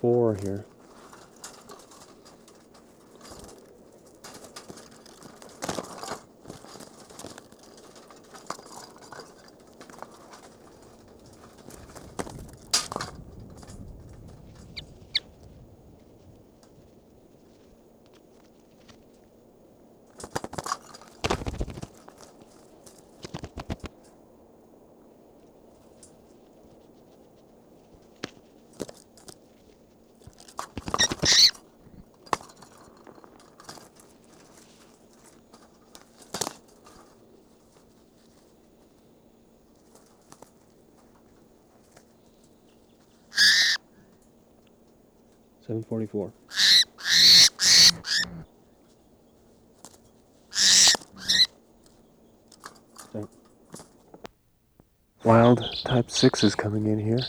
4 here. $7.44. Wild type 6 is coming in here.